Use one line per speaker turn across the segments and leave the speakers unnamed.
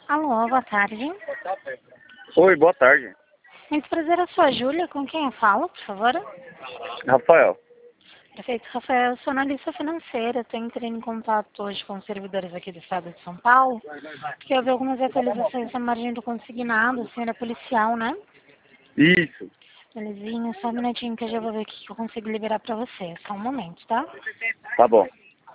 Alô, boa tarde.
Oi, boa tarde.
Muito prazer, eu sou a Júlia. Com quem eu falo, por favor?
Rafael.
Perfeito, Rafael. Eu sou analista financeira. Estou entrando em contato hoje com os servidores aqui do estado de São Paulo, porque houve algumas atualizações na margem do consignado, a senhora policial, né?
Isso.
Belezinha, só um minutinho que eu já vou ver o que eu consigo liberar pra você. Só um momento, tá?
Tá bom.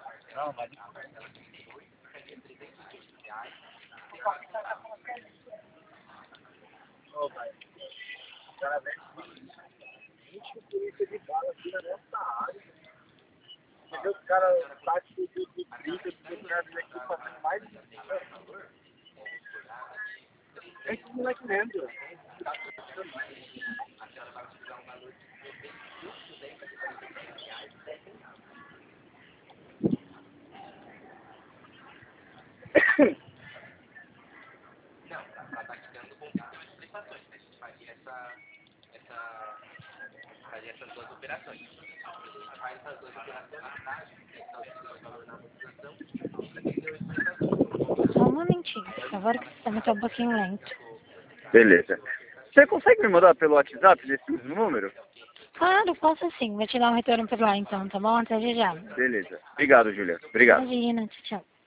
Só um momentinho, por favor, que o sistema tá um pouquinho lento.
Beleza. Você consegue me mandar pelo WhatsApp nesse mesmo número?
Claro, posso sim. Vou te dar um retorno por lá então, tá bom? Até já.
Beleza. Obrigado, Júlia. Obrigado.
Imagina, tchau, tchau.